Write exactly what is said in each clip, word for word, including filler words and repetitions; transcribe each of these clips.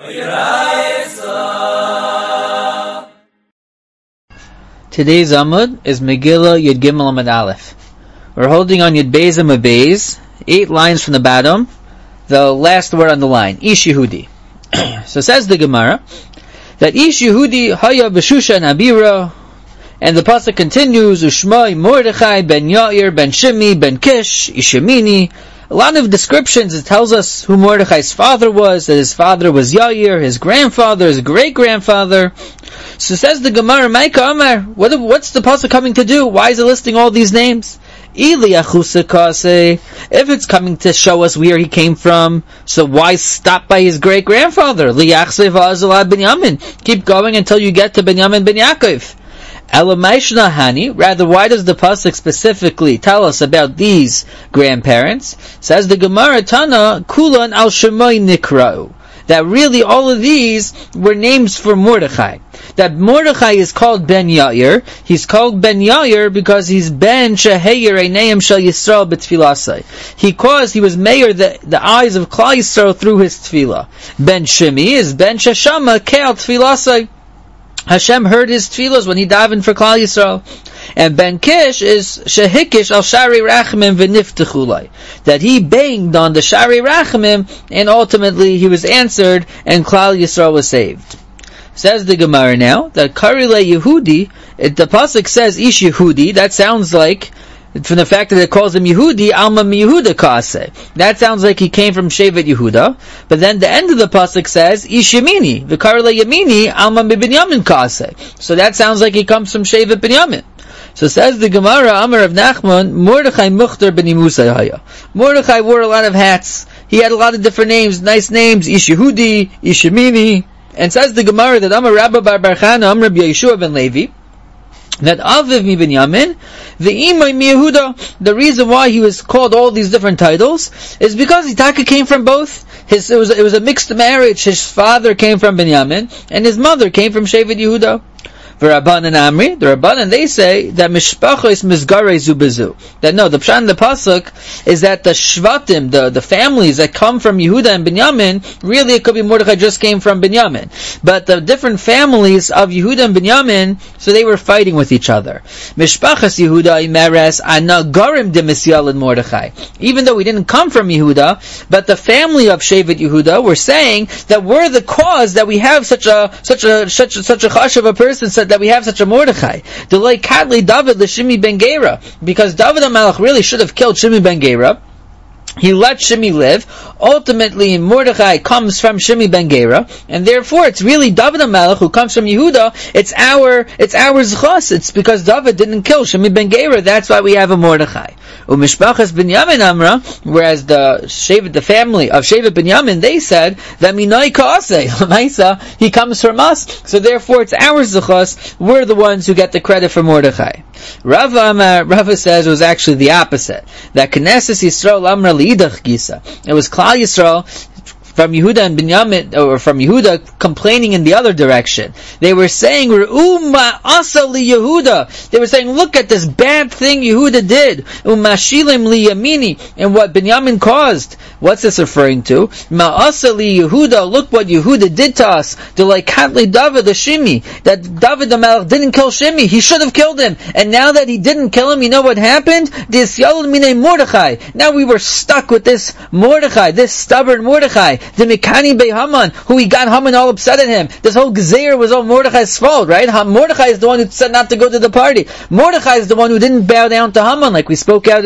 Today's Amud is Megillah Yud Gimel Amud Aleph. We're holding on Yud Beis Amud Beis, eight lines from the bottom, the last word on the line, Ish Yehudi. So says the Gemara, that Ish Yehudi Haya B'Shushan Abira, and the pasuk continues, Ushmai Mordechai ben Yair ben Shimi ben Kish Ishemini. A lot of descriptions. It tells us who Mordechai's father was, that his father was Yair, his grandfather, his great-grandfather. So says the Gemara, Maika Amar, what, what's the pasuk coming to do? Why is it listing all these names? If it's coming to show us where he came from, so why stop by his great-grandfather? Keep going until you get to Binyamin ben Yaakov. Hani, rather, why does the pasuk specifically tell us about these grandparents? Says the Gemara, Tana Kulan al Shemai Nikra'u, that really all of these were names for Mordechai. That Mordechai is called Ben Yair. He's called Ben Yair because he's Ben Sheheir Einayim Shel Yisrael B'Tfilasai. He caused, he was mayor the, the eyes of Klal Yisrael through his tefillah. Ben Shimi is Ben Sheshama Ke'al Tfilasai. Hashem heard his tefillos when he davened for Klal Yisrael. And Ben Kish is Shehikish al Shari Rachamim v'niftechulai, that he banged on the Shari Rachamim and ultimately he was answered and Klal Yisrael was saved. Says the Gemara now that Karile Yehudi, it, the pasuk says Ish Yehudi. That sounds like, from the fact that it calls him Yehudi, Alma Yehuda Kase. That sounds like he came from Shevet Yehuda. But then the end of the pasuk says Ish Yemini, V'karle Yemini, Alma Binyamin Kase. So that sounds like he comes from Shevet Binyamin. So says the Gemara, Amar of Nachman, Mordechai Mukhtar ben Yimusai Haya. Mordechai wore a lot of hats. He had a lot of different names, nice names, Ish Yehudi, Ish Yemini. And says the Gemara that Amar Rabba Bar Barchana, Amar Rabbi Yeshua ben Levi, that Aviv mi Binyamin, the Imay mi Yehuda, the reason why he was called all these different titles is because Itaka came from both. His, it was it was a mixed marriage. His father came from Binyamin, and his mother came from Shevet Yehuda. The Rabbanan Amri, the Rabbanan, they say that Mishpachos Mizgarei Zubezu. That no, the Pshan, the Pasuk, is that the Shvatim, the, the families that come from Yehuda and Binyamin, really it could be Mordechai just came from Binyamin. But the different families of Yehuda and Binyamin, so they were fighting with each other. Mishpachos Yehuda Imeres Anagarim de Misyal and Mordechai. Even though we didn't come from Yehuda, but the family of Shevet Yehuda were saying that we're the cause that we have such a, such a, such a, such a chash of a person, such that we have such a Mordechai. Delay Kadli David Shimi ben Gera, because David HaMelech really should have killed Shimi ben Gera. He let Shimi live. Ultimately, Mordechai comes from Shimi ben Gera, and therefore it's really David HaMelech who comes from Yehuda. It's our, it's our zchus. It's because David didn't kill Shimi ben Gera. That's why we have a Mordechai. Umishpachas Binyamin Amra, whereas the Shevet, the family of Shevet Binyamin, they said that Minai Kaase, Lamaisa, he comes from us. So therefore, it's our zchus. We're the ones who get the credit for Mordechai. Rava Amar, Rava says it was actually the opposite. That Knesset Yisrael Amra Liidach Gisa. It was Klal Yisrael from Yehuda and Binyamin, or from Yehuda, complaining in the other direction. They were saying, Re'uma asa li Yehuda. They were saying, look at this bad thing Yehuda did. Umashilim li Yamini. And what Binyamin caused. What's this referring to? Ma'asa li Yehuda. Look what Yehuda did to us. To like Katli David the Shimi. That David the Melech didn't kill Shimi. He should have killed him. And now that he didn't kill him, you know what happened? This Yalad Minei Mordechai. Now we were stuck with this Mordechai, this stubborn Mordechai. The Mikani Bei Haman, who he got Haman all upset at him. This whole Gezer was all Mordechai's fault, right? Mordechai is the one who said not to go to the party. Mordechai is the one who didn't bow down to Haman, like we spoke out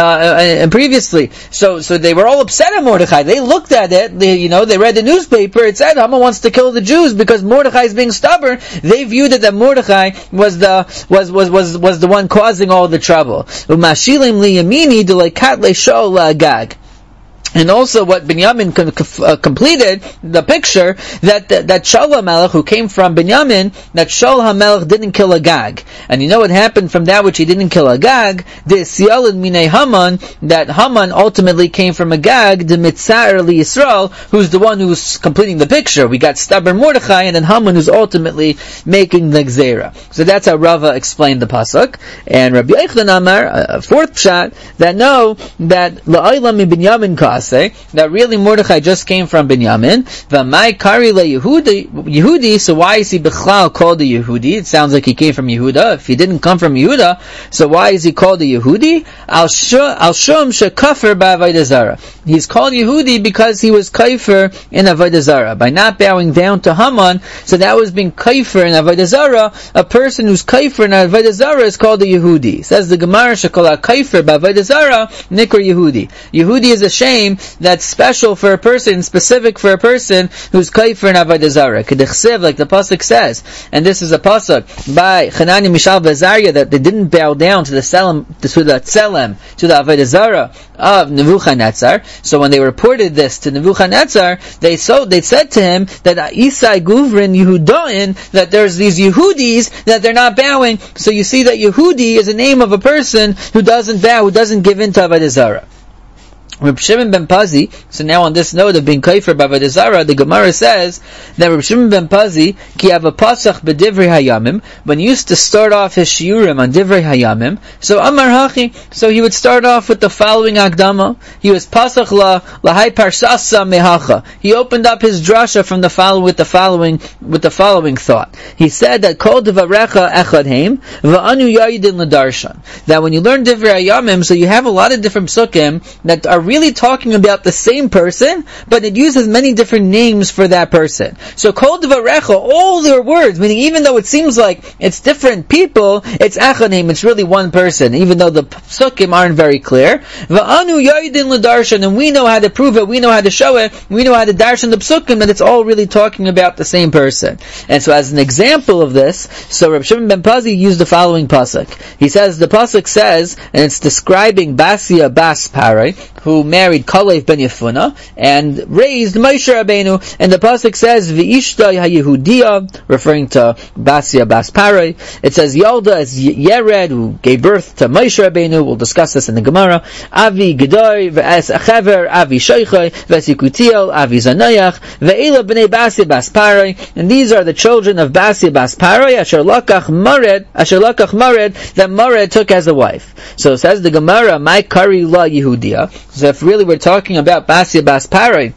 uh, previously. So, so they were all upset at Mordechai. They looked at it, they, you know, they read the newspaper. It said Haman wants to kill the Jews because Mordechai is being stubborn. They viewed it that Mordechai was the was was was was the one causing all the trouble. Umashilim li Yamini de lekat le shol agag. And also what Binyamin com- uh, completed, the picture, that that, that Shaul HaMelech, who came from Binyamin, that Shaul HaMelech didn't kill Agag. And you know what happened from that which he didn't kill Agag? The Siyalid Minei Haman, that Haman ultimately came from Agag, the Mitzar li Yisrael, who's the one who's completing the picture. We got stubborn Mordechai, and then Haman who's ultimately making the Gzera. So that's how Rava explained the Pasuk. And Rabbi Yochanan Amar, a fourth pshat, that no, that La'aylam mi Binyamin Kas, Menase, that really Mordechai just came from Binyamin. V'mai kari le Yehudi, Yehudi, so why is he Bechlal called a Yehudi? It sounds like he came from Yehuda. If he didn't come from Yehuda, so why is he called a Yehudi? Al Shum shekafir ba'avodah zara. He's called Yehudi because he was kaifer in avodah zara. By not bowing down to Haman, so that was being kaifer in avodah zara. A person who's kaifer in avodah zara is called a Yehudi. Says the Gemara, shekola kaifer ba'avodah zara nikra Yehudi. Yehudi is a shame that's special for a person, specific for a person who's kaifer in avodah zara. K'dechsev, like the pasuk says, and this is a pasuk by Hanani, Mishael, V'Azariah, that they didn't bow down to the Selem, to the Tselem, to the avodah zara of Nebuchadnezzar. So when they reported this to Nebuchadnezzar, they so they said to him that Isai Guvrin Yehudain, that there's these Yehudis that they're not bowing. So you see that Yehudi is a name of a person who doesn't bow, who doesn't give in to avodah zara. Reb Shimon ben Pazi, so now on this note of being kaifer b'avodah zara, the Gemara says that Reb Shimon ben Pazi, ki have a pasach b'divrei hayamim, when he used to start off his shiurim on divrei hayamim, so Amar Hachi, so he would start off with the following akdama. He was pasach la lahai parsasa mehacha. He opened up his drasha from the follow with the following with the following thought. He said that kol devarecha echad heim va'anu yayidin l'darshan. That when you learn divrei hayamim, so you have a lot of different psukim that are really talking about the same person, but it uses many different names for that person. So kol dvarecha, all their words, meaning even though it seems like it's different people, it's achanim, it's really one person, even though the psukim aren't very clear. Va'anu yaydin l'darshan, and we know how to prove it, we know how to show it, we know how to darshan the psukim, that it's all really talking about the same person. And so as an example of this, so Reb Shimon ben Pazi used the following pasuk. He says, the pasuk says, and it's describing Basia bas Parai, who married Kalev ben Yefuna and raised Moshe Rabbeinu, and the pasuk says V'ishta HaYehudiya, referring to Basia bas Parai. It says Yalda as Yered, who gave birth to Moshe Rabbeinu. We'll discuss this in the Gemara. Avi Gedai v'es Achaver, Avi Sheichai v'es Yekutiel, Avi Zanayach ve'ela b'nei Basia bas Parai, and these are the children of Basia bas Parai, Asher Lakach Mared, Asher Lakach Mared, that Mared took as a wife. So it says the Gemara, My Kari La Yehudiya. So if really we're talking about Basia bas Parai,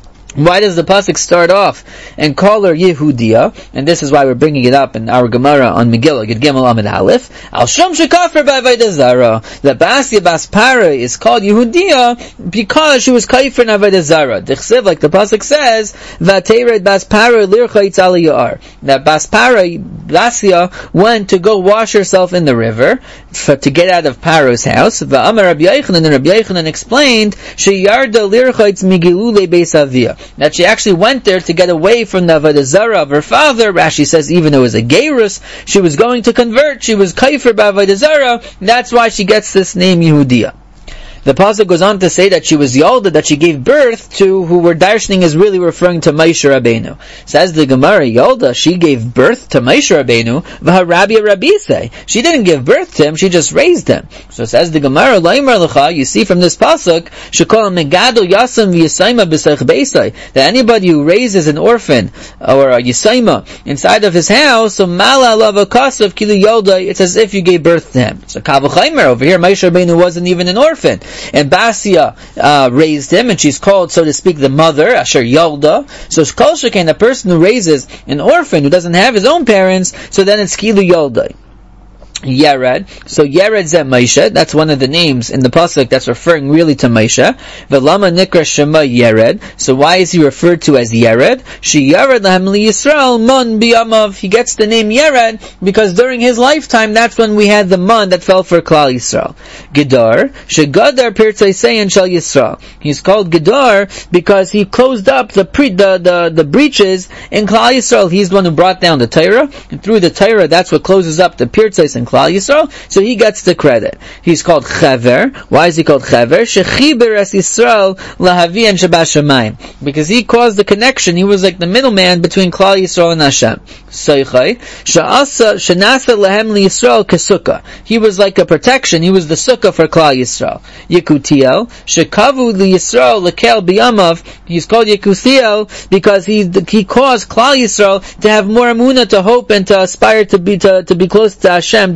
why does the pasuk start off and call her Yehudiya? And this is why we're bringing it up in our Gemara on Megillah, Yud Gimel Amid Aleph. Al Shum shekafir b'avodah zara. The Basia bas Parai is called Yehudiya because she was kaifer in avodah zara. Dichsiv, like the pasuk says, V'ateired bas Parai lircha yitzal ya'ar. That bas Parai, Basia, went to go wash herself in the river for, to get out of Paro's house. V'amar Rabbi Yochanan, and Rabbi Yochanan explained, Sheyarda lircha yitz migilule beis aviyah, that she actually went there to get away from the avodah zara of her father. Rashi says even though it was a gerus, she was going to convert, she was kaifer b'avodah zara, that's why she gets this name Yehudiya. The pasuk goes on to say that she was Yalda, that she gave birth to, who we're darshaning is really referring to Moshe Rabbeinu. Says the Gemara, Yalda, she gave birth to Moshe Rabbeinu, v'harabia rabisei. She didn't give birth to him, she just raised him. So says the Gemara, Laimar lecha, you see from this pasuk, shekol megado yasam v'yisayma b'seich beisai, that anybody who raises an orphan, or a yisayma, inside of his house, so mala alav akasav kilu Yalda, it's as if you gave birth to him. So kavachaymer, over here, Moshe Rabbeinu wasn't even an orphan. And Basia uh, raised him, and she's called, so to speak, the mother, Asher Yalda. So Kol Shekain, the person who raises an orphan who doesn't have his own parents, so then it's Kilu Yalda. Yered. So Yered Zeh Moshe, that's one of the names in the pasuk that's referring really to Moshe. V'lama nikra shema Yered. So why is he referred to as Yered? She Yered lahem li Yisrael mon biyamav. He gets the name Yered because during his lifetime, that's when we had the mon that fell for Klal Yisrael. Gedar, shegadar pirtzei seyin shel Yisrael. He's called Gedar because he closed up the pre, the, the the breaches in Klal Yisrael. He's the one who brought down the Torah, and through the Torah, that's what closes up the pirtzei and Klal Yisrael, so he gets the credit. He's called Chaver. Why is he called Chaver? Shechiber es Yisrael lahavi and Shabbat Shemayim. Because he caused the connection. He was like the middleman between Klal Yisrael and Hashem. Seichai she'asa shenasa lahem li Yisrael kesukah. He was like a protection. He was the sukkah for Klal Yisrael. Yekutiel shekavu li Yisrael lekel biyamav. He's called Yekutiel because he he caused Klal Yisrael to have more emunah, to hope and to aspire to be to, to be close to Hashem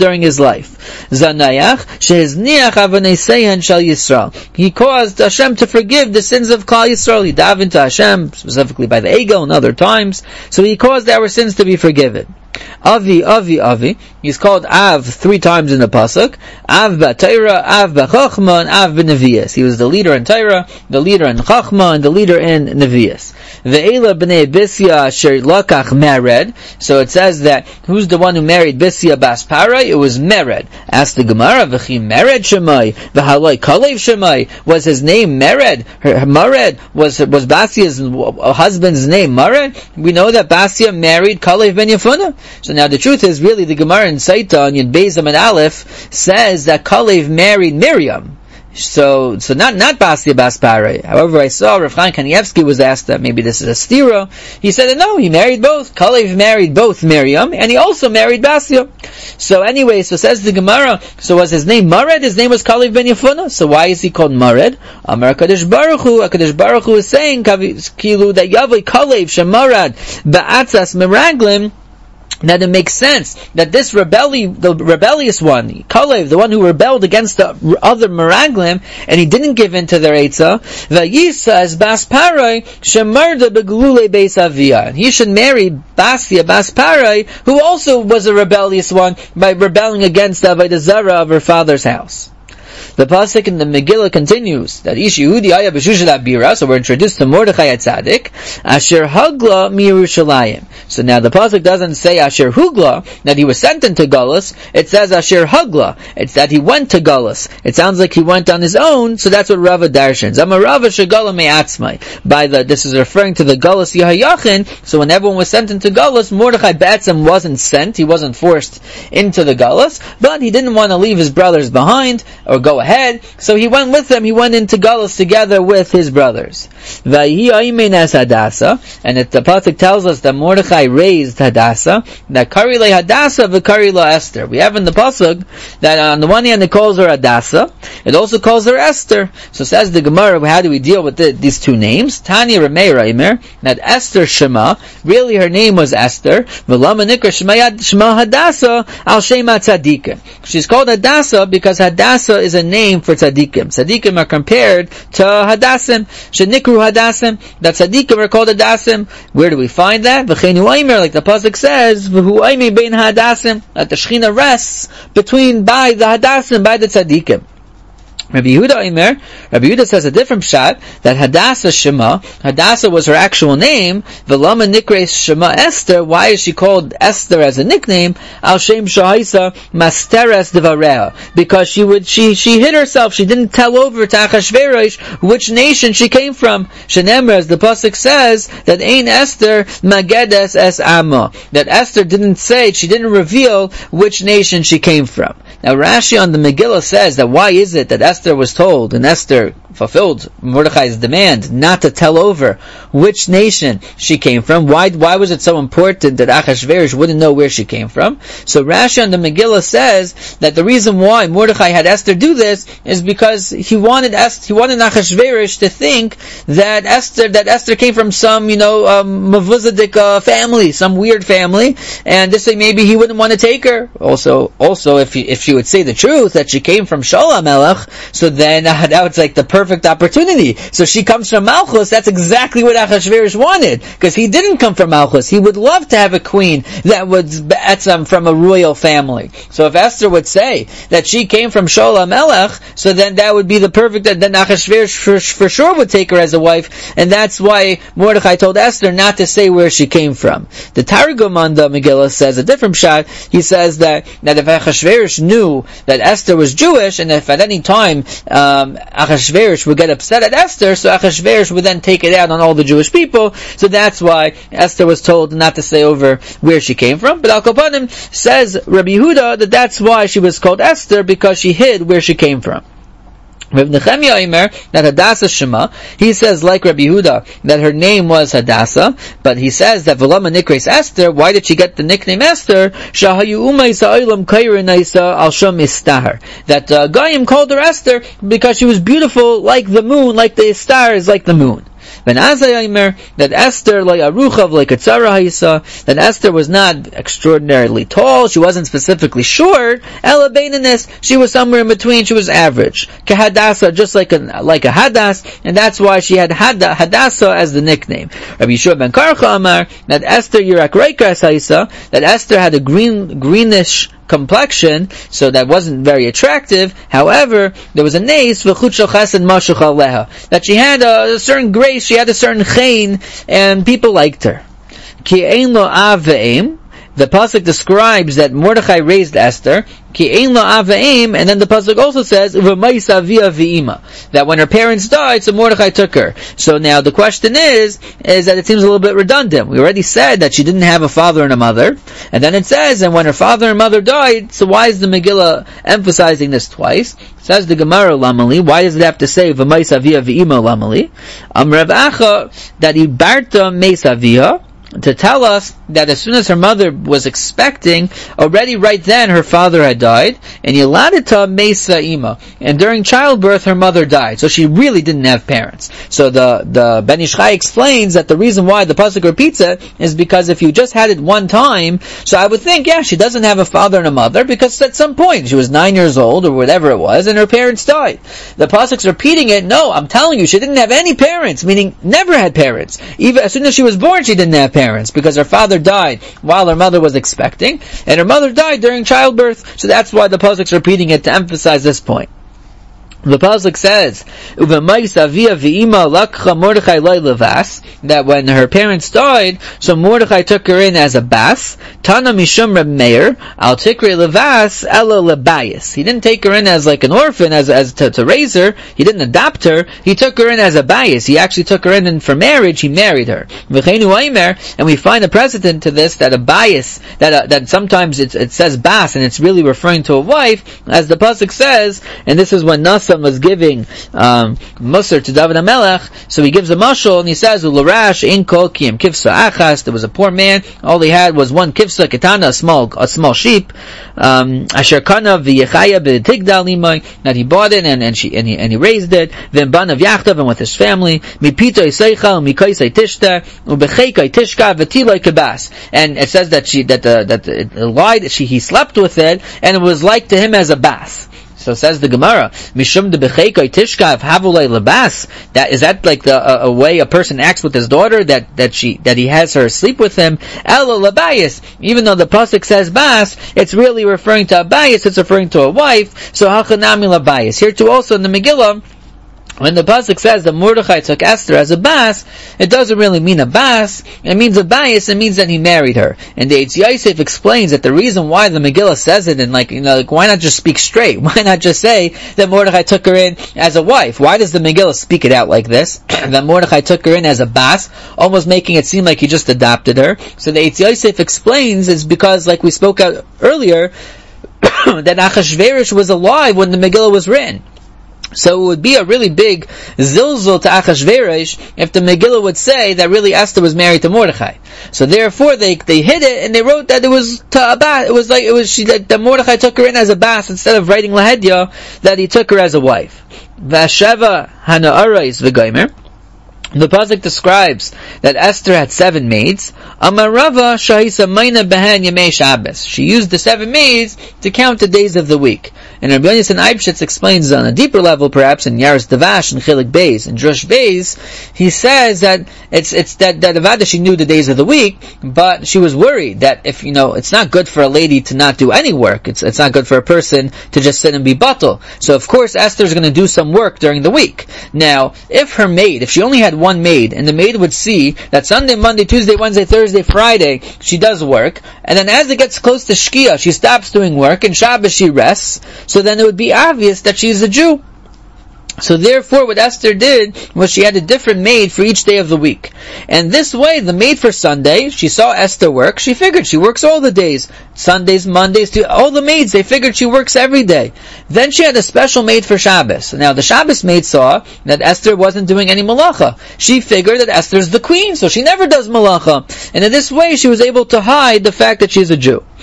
during his life. Zanayach shehizniach avonei shel Yisrael. He caused Hashem to forgive the sins of Klal Yisrael. He davened to Hashem, specifically by the Egel and other times. So he caused our sins to be forgiven. Avi, Avi, Avi. He's called Av three times in the pasuk. Av b'Torah, Av b'Chachma, and Av b'Nevias. He was the leader in Torah, the leader in Chachma, and the leader in Nevias. Ve'ela b'nei Bisya asher lakach Mered. So it says that who's the one who married Bisya bas Parai? It was Mered. Asked the Gemara, v'chi Mered Shemai, v'haloi Kalev Shemai. Was his name Mered? Her, her Mered was was Basya's husband's name Mered? We know that Basya married Kalev ben Yefunah. So now the truth is, really, the Gemara in Saita on Yud Beis Amud Aleph says that Kalev married Miriam. So, so not not Basya bas Parai. However, I saw Rav Chaim Kanievsky was asked that maybe this is a stira. He said that no, he married both. Kalev married both Miriam, and he also married Basya. So anyway, so says the Gemara, so was his name Mered? His name was Kalev ben Yefunah. So why is he called Mered? Amar HaKadosh Baruch Hu, HaKadosh Baruch Hu is saying, Kilu, that Yavai Kalev Shemarad Ba'atzas Meraglim, that it makes sense that this rebelli, the rebellious one, Kalev, the one who rebelled against the other Meraglim, and he didn't give in to their Eitzah, Vayisa as Bas Parai, Shemarda Beglule Beis Avia. And he should marry Basya Bas Parai, who also was a rebellious one by rebelling against the Avodah Zarah of her father's house. The pasuk in the Megillah continues that Ish Yehudi Aya B'Shushat Abira, so we're introduced to Mordechai Atzadik, Asher Hagla Mi Yerushalayim. So now the pasuk doesn't say Asher Hugla, that he was sent into Galus. It says Asher Hagla. It's that he went to Galus. It sounds like he went on his own, so that's what Rava darshans. Amarava Shagala Me'atzmai. By the, this is referring to the Galus Yehayachin. So when everyone was sent into Galus, Mordechai Be'etzem wasn't sent. He wasn't forced into the Galus, but he didn't want to leave his brothers behind or go ahead, so he went with them. He went into Galus together with his brothers. And it, the pasuk tells us that Mordechai raised Hadassah, that Karile Hadassah v'Karila Esther. We have in the pasuk that on the one hand it calls her Hadassah, it also calls her Esther. So says the Gemara, how do we deal with the, these two names? Tanya Ramei Raimer, that Esther Shema, really her name was Esther, V'lama Nikra Shema Hadassah al Shema Tzadika. She's called Hadassah because Hadassah is a name for tzaddikim. Tzaddikim are compared to hadassim. Shenikru hadassim. That tzaddikim are called hadassim. Where do we find that? V'cheinu aimer, like the pasuk says, v'hu aimer bein hadassim. That the Shechina rests between, by the hadassim, by the tzaddikim. Rabbi Yehuda Aimer, Rabbi Yehuda says a different shot, that Hadassah Shema, Hadassah was her actual name, V'lama Nikres Shema Esther. Why is she called Esther as a nickname? Al Shem Shahaisa Masteres Devarea. Because she would, she, she hid herself, she didn't tell over to Achashverosh which nation she came from. Shenemra, as the pasuk says, that Ein Esther Magedes Es Amma. That Esther didn't say, she didn't reveal which nation she came from. Now Rashi on the Megillah says that why is it that Esther was told, and Esther fulfilled Mordechai's demand not to tell over which nation she came from? Why why was it so important that Achashverosh wouldn't know where she came from? So Rashi on the Megillah says that the reason why Mordechai had Esther do this is because he wanted Esther, he wanted Achashverosh to think that Esther that Esther came from some, you know, um, Mavuzadik uh, family, some weird family, and this way maybe he wouldn't want to take her. Also, also if he, if she would say the truth that she came from Shaul HaMelech, so then uh, that was like the perfect opportunity. So she comes from Malchus. That's exactly what Achashverosh wanted, because he didn't come from Malchus. He would love to have a queen that was be'etzem from a royal family. So if Esther would say that she came from Shaul HaMelech, so then that would be the perfect. Then Achashverosh for, for sure would take her as a wife, and that's why Mordechai told Esther not to say where she came from. The Targum on the Megillah says a different shot. He says that that if Achashverosh knew that Esther was Jewish, and if at any time um, Achashverosh would get upset at Esther, so Achashverosh would then take it out on all the Jewish people. So that's why Esther was told not to say over where she came from. But Al Kopanim says Rabbi Yehuda that that's why she was called Esther, because she hid where she came from. Rav Nechemia Aimer, that Hadassah Shema, he says like Rabbi Yehuda that her name was Hadassah, but he says that V'lama Nikres Esther. Why did she get the nickname Esther? Shahayu Umaysa Olam Kairenaisa Al Sham Istahar. That uh, Goyim called her Esther because she was beautiful like the moon, like the stars, like the moon. that Esther like aruchav like a tzara haisa, that Esther was not extraordinarily tall, she wasn't specifically short. Ela beinanis, she was somewhere in between, she was average. Kahadasa, just like a like a hadas, and that's why she had Hada, Hadasa as the nickname. Rabbi Yeshua ben Karcha Amar that Esther Yirak Reikas haisa, that Esther had a green greenish complexion, so that wasn't very attractive. However, there was a nace that she had a, a certain grace, she had a certain chain, and people liked her. Ki ein lo av ve'em. The pasuk describes that Mordechai raised Esther, ki ein lo av ve'em, and then the pasuk also says u'v'mayis avia v'ima, that when her parents died, so Mordechai took her. So now the question is, is that it seems a little bit redundant. We already said that she didn't have a father and a mother, and then it says, and when her father and mother died, so why is the Megillah emphasizing this twice? It says the Gemara Lamali, why does it have to say v'mayis avia v'ima Lamali? Am Rav Acha, that ibarta meis avia, to tell us that as soon as her mother was expecting, already right then her father had died, and Yeladita Mesa Ima, and during childbirth her mother died, so she really didn't have parents. So the the Ben Ish Chai explains that the reason why the pasuk repeats it is because if you just had it one time, so I would think, yeah, she doesn't have a father and a mother, because at some point she was nine years old or whatever it was, and her parents died. The pasuk's repeating it. No, I'm telling you, she didn't have any parents, meaning never had parents. Even as soon as she was born, she didn't have parents. Parents, because her father died while her mother was expecting, and her mother died during childbirth, so that's why the pasuk's repeating it to emphasize this point. The pasuk says, that when her parents died, so Mordechai took her in as a bas. Tana mishum Reb Meir, al tikri levas ela lebayis. He didn't take her in as like an orphan, as as to, to raise her. He didn't adopt her. He took her in as a bayis. He actually took her in, and for marriage, he married her. And we find a precedent to this, that a bayis, that uh, that sometimes it, it says bas, and it's really referring to a wife, as the pasuk says, and this is when Nasa was giving um, Musar to David HaMelech, so he gives a mashal, and he says, Ularash in kol kiyam kivsa achas, there was a poor man, all he had was one kivsa ketana, a small a small sheep, um, asher kana v'yechaya b'tigdal limay, that he bought it, and, and, she, and, he, and he raised it, v'mban of yachtav, and with his family, mipito yisaycha, mikoisay tishta, u'becheikai tishka, v'tiloi kebas, and it says that she, that the, that the, lied, she, he slept with it, and it was like to him as a bath. So says the Gemara, Mishum de Becheikai Tishkav Havulei Labas. That is that like the a, a way a person acts with his daughter, that, that she that he has her sleep with him. Ela Labayis. Even though the pasuk says Bas, it's really referring to a Bayis, it's referring to a wife. So Hachanami Labayis. Here too also in the Megillah, when the pasuk says that Mordechai took Esther as a bas, it doesn't really mean a bas. It means a bias. It means that he married her. And the Eitz Yosef explains that the reason why the Megillah says it, and like you know, like why not just speak straight? Why not just say that Mordechai took her in as a wife? Why does the Megillah speak it out like this? That Mordechai took her in as a bas, almost making it seem like he just adopted her. So the Eitz Yosef explains is because, like we spoke out earlier, that Achashverosh was alive when the Megillah was written. So it would be a really big zilzul to Achashverosh if the Megillah would say that really Esther was married to Mordechai. So therefore they they hid it, and they wrote that it was to a bas. It was like it was she that, that Mordechai took her in as a bas instead of writing lahedya that he took her as a wife. Vasheva hana'arais v'gomer. The pasuk describes that Esther had seven maids. Amarava shahisa mayna behen yemei Shabbos. She used the seven maids to count the days of the week. And Rabbi Yonasan Eibshitz explains on a deeper level, perhaps in Yaris Davash and Chilik Beis and Drush Beis, he says that it's it's that that Avada she knew the days of the week, but she was worried that if you know it's not good for a lady to not do any work. It's it's not good for a person to just sit and be batal. So of course Esther's going to do some work during the week. Now, if her maid, if she only had one maid, and the maid would see that Sunday, Monday, Tuesday, Wednesday, Thursday, Friday, she does work, and then as it gets close to Shkia, she stops doing work, and Shabbos she rests, so then it would be obvious that she's a Jew. So therefore what Esther did was she had a different maid for each day of the week. And this way, the maid for Sunday, she saw Esther work, she figured she works all the days. Sundays, Mondays, all the maids, they figured she works every day. Then she had a special maid for Shabbos. Now the Shabbos maid saw that Esther wasn't doing any malacha. She figured that Esther's the queen, so she never does malacha. And in this way she was able to hide the fact that she's a Jew.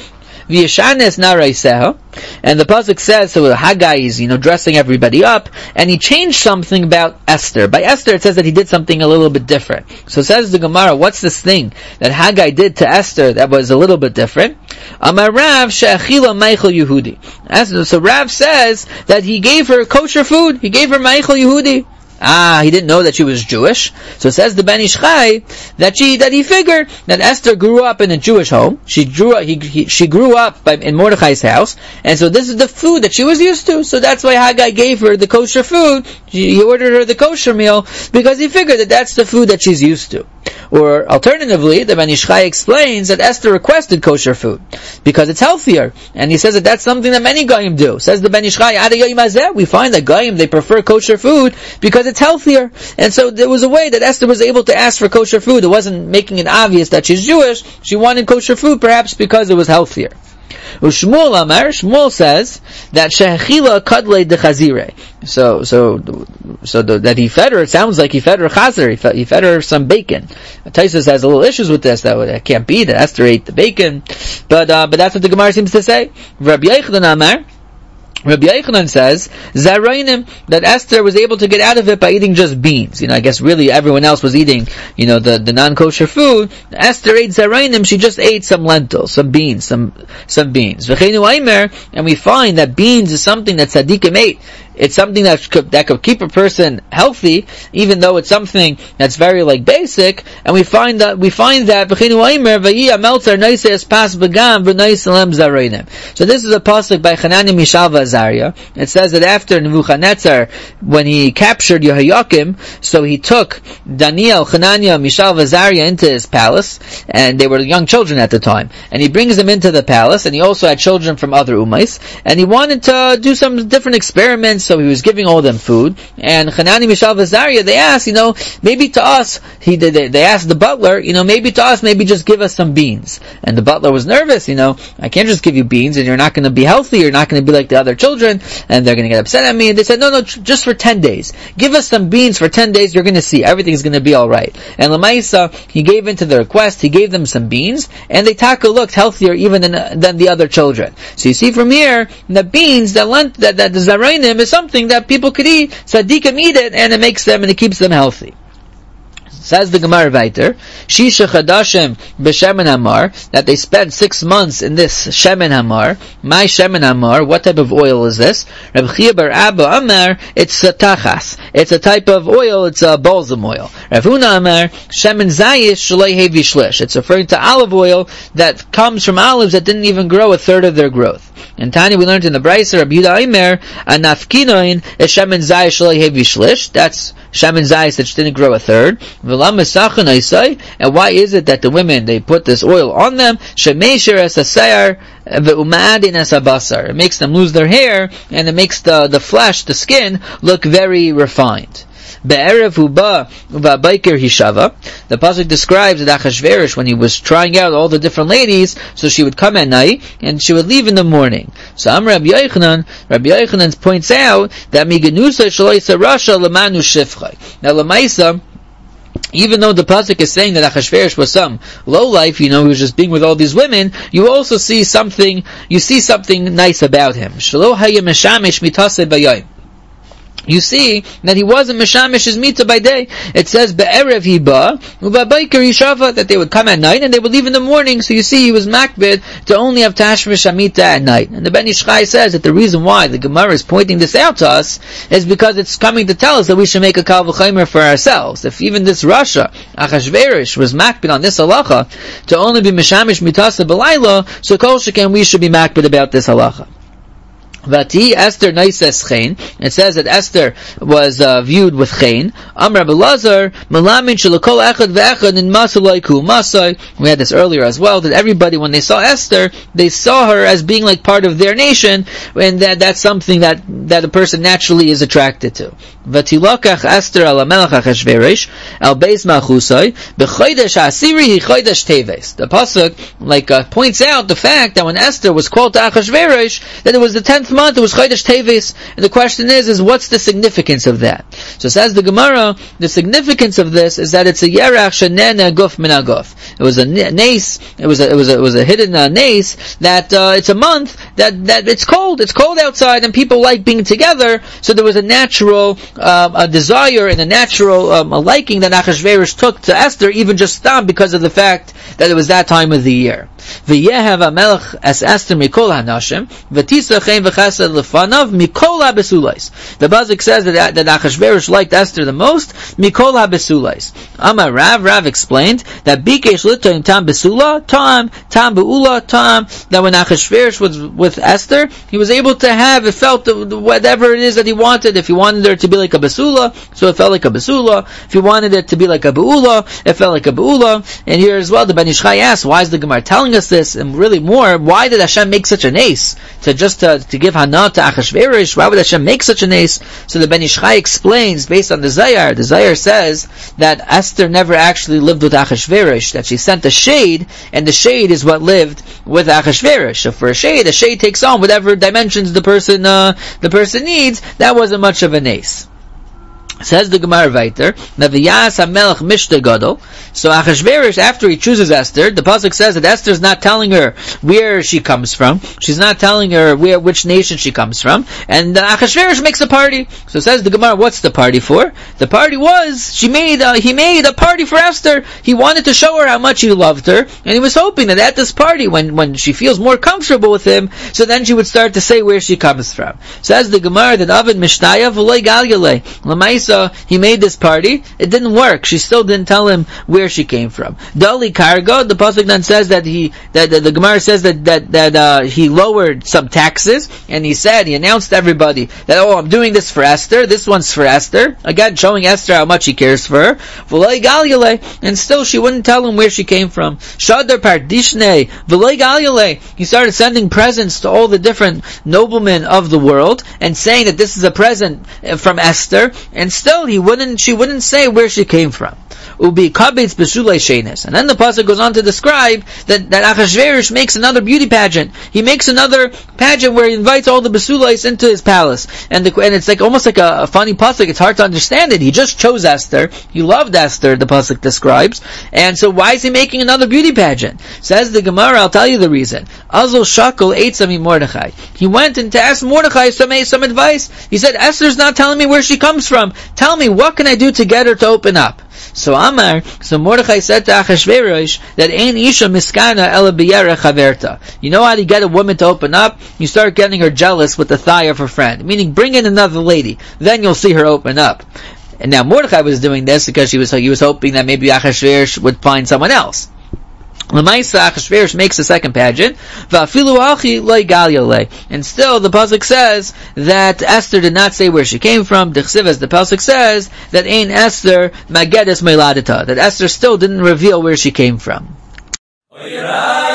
v'yashanes naraiseha. And the pasuk says, so Haggai is, you know, dressing everybody up, and he changed something about Esther. By Esther, it says that he did something a little bit different. So says the Gemara, what's this thing that Haggai did to Esther that was a little bit different? Amar Rav she'achila meichel Yehudi. So Rav says that he gave her kosher food. He gave her meichel Yehudi. Ah, he didn't know that she was Jewish. So it says the Ben Ish Chai that she that he figured that Esther grew up in a Jewish home. She grew up. He, he, she grew up by, in Mordechai's house, and so this is the food that she was used to. So that's why Haggai gave her the kosher food. She, he ordered her the kosher meal because he figured that that's the food that she's used to. Or alternatively, the Ben Ish Chai explains that Esther requested kosher food because it's healthier, and he says that that's something that many Goyim do. Says the Ben Ish Chai, we find that Goyim, they prefer kosher food because it's healthier. And so there was a way that Esther was able to ask for kosher food. It wasn't making it obvious that she's Jewish. She wanted kosher food perhaps because it was healthier. Shmuel Amar, Shmuel says that Shehechila kadle de chazire. So, so, so the, that he fed her. It sounds like he fed her chazer. He fed, he fed her some bacon. Taisus has a little issues with this. That, that can't be. That Esther ate the bacon, but uh, but that's what the Gemara seems to say. Rabbi Yochanan Amar. Rabbi Yochanan says Zarainim, that Esther was able to get out of it by eating just beans. You know, I guess really everyone else was eating, you know, the, the non-kosher food. Esther ate Zarainim. She just ate some lentils, some beans, some some beans. And we find that beans is something that tzaddikim ate. It's something that could, that could keep a person healthy, even though it's something that's very like basic. And we find that we find that. So this is a pasuk by Hanani Mishael v'Azariah. It says that after Nebuchadnezzar, when he captured Yehoiakim, so he took Daniel, Hananiah, Mishael v'Azariah into his palace, and they were young children at the time. And he brings them into the palace, and he also had children from other ummahs, and he wanted to do some different experiments. So he was giving all them food, and Hanani, Mishael, v'Azariah, they asked, you know, maybe to us, he they, they asked the butler, you know, maybe to us, maybe just give us some beans. And the butler was nervous, you know, I can't just give you beans, and you're not going to be healthy, you're not going to be like the other children, and they're going to get upset at me. And they said, no, no, just for ten days. Give us some beans for ten days, you're going to see, everything's going to be alright. And Lamaisa, he gave in to the request, he gave them some beans, and they taka looked healthier even than, than the other children. So you see from here, the beans, that, that, that the Zarainim is something that people could eat, tzaddikim eat it, and it makes them, and it keeps them healthy. Says the Gemara weiter, Shisha Chadashim b'Shemen Hamar, that they spent six months in this Shemen Hamar. My Shemen Hamar, what type of oil is this? Reb Chia bar Abba Amar, it's a tachas. It's a type of oil, it's a balsam oil. Rav Huna Amar, Shemen Zayis Shalei Hevi Shlish. It's referring to olive oil that comes from olives that didn't even grow a third of their growth. In Tanya we learned in the Brisa, Rabbi Yehuda Aimer, Anafkinoin is Shemen Zayis Shalei Hevi Shlish. That's Shemen Zayis that didn't grow a third. And why is it that the women, they put this oil on them? It makes them lose their hair, and it makes the, the flesh, the skin, look very refined. The pasuk describes that Achashverosh, when he was trying out all the different ladies, so she would come at night and she would leave in the morning. So Amar Rabbi Yochanan, Rabbi Yochanan points out that Miganusa Shaloisa Rasha Lamanu Shifchai. Now Lamaisa, even though the pasuk is saying that Achashverosh was some low life, you know, he was just being with all these women, you also see something, you see something nice about him. Shalo hayya meshamish mitase bayayim. You see that he wasn't meshamish his mita by day. It says be'erev hiba u'ba'bayker yishava, that they would come at night and they would leave in the morning. So you see, he was makbid to only have tashmish amita at night. And the Ben Ish Chai says that the reason why the Gemara is pointing this out to us is because it's coming to tell us that we should make a kal v'chaymer for ourselves. If even this Rasha Achashverosh was makbid on this halacha to only be meshamish mitasa b'layla, so kol sheken we should be makbid about this halacha. Vati Esther Naises Chain. It says that Esther was uh, viewed with Chain. Amr Abelazar Malamin Shalakol Echad Ve'echad in Masalaiku Masai. We had this earlier as well, that everybody, when they saw Esther, they saw her as being like part of their nation, and that that's something that that a person naturally is attracted to. Vatilakach Esther al Melech Achashverosh al Beis Malchusai b'Chodesh Asiri Chodesh Teves. The pasuk like uh, points out the fact that when Esther was called to Achashverosh, that it was the tenth tenth month, it was Chodesh Teves, and the question is, is what's the significance of that? So says the Gemara, the significance of this is that it's a Yerach Shenena Guf Min HaGuf. It was a nace, it was a, it was a, it was a hidden uh, nace, that uh, it's a month, that, that it's cold, it's cold outside, and people like being together, so there was a natural um, a desire and a natural um, a liking that Achashverosh took to Esther, even just stam because of the fact that it was that time of the year. V'yehav HaMelech as Esther mikol hanashim, v'tisa chen v'chesed lefanav mikol habesulais. The Bazik says that, that Achashverosh liked Esther the most, mikol habesulais. Amar Rav, Rav explained that bikesh litoim tam besula, tam, tam beula, tam, that when Achashverosh was with Esther, he was able to have, it felt the, the, whatever it is that he wanted. If he wanted her to be like a besula, so it felt like a besula. If he wanted it to be like a beula, it felt like a beula. And here as well, the Ben Ish Chai asks, why is the Gemara telling us this? And really more, why did Hashem make such an ace? To just to, to give Hana to Achashverosh, why would Hashem make such an ace? So the Ben Ish Chai explains, based on the Zayar, the Zayar says that Esther never actually lived with Achashverosh, that she sent a shade, and the shade is what lived with Achashverosh. So for a shade, a shade takes on whatever dimensions the person uh, the person needs. That wasn't much of an ace. Says the Gemara Vayter, Naviyas HaMelech Mishta Gadol. So Achashverosh, after he chooses Esther, the pasuk says that Esther is not telling her where she comes from. She's not telling her where, which nation she comes from. And uh, Achashverosh makes a party. So says the Gemara, what's the party for? The party was, she made, uh, he made a party for Esther. He wanted to show her how much he loved her, and he was hoping that at this party, when, when she feels more comfortable with him, so then she would start to say where she comes from. Says the Gemara that Avid Mishnaya V'loi Galyalei. L'maisa, he made this party, it didn't work. She still didn't tell him where she came from. Dali Kargo, the pasuk then says that he, that, that the Gemara says that that that uh, he lowered some taxes, and he said, he announced to everybody that, oh, I'm doing this for Esther. This one's for Esther. Again, showing Esther how much he cares for her. V'loi Galyalei, and still she wouldn't tell him where she came from. Shadar Pardishnei V'loi Galyalei. He started sending presents to all the different noblemen of the world, and saying that this is a present from Esther, and still he wouldn't, she wouldn't say where she came from. Ubi kabitz besulei shenes. And then the pasuk goes on to describe that, that Achashverosh makes another beauty pageant. He makes another pageant where he invites all the besulais into his palace. And, the, and it's like almost like a, a funny pasuk. It's hard to understand it. He just chose Esther. He loved Esther, the pasuk describes. And so why is he making another beauty pageant? Says the Gemara, I'll tell you the reason. Azul shakol eitzami Mordechai. He went in to ask Mordechai some, some advice. He said, Esther's not telling me where she comes from. Tell me, what can I do to get her to open up? So Amar, so Mordechai said to Achashverosh that Ein Isha Miskana Ela B'Yerech Haverta. You know how to get a woman to open up? You start getting her jealous with the thigh of her friend. Meaning, bring in another lady. Then you'll see her open up. And now Mordechai was doing this because he was he was hoping that maybe Achashverosh would find someone else. L'maisa, Achashverosh makes a second pageant, va'afilu achi loy galyalei, and still the pasuk says that Esther did not say where she came from. D'chsiv, as the pasuk says, that Ein Esther magedes meiladita, that Esther still didn't reveal where she came from.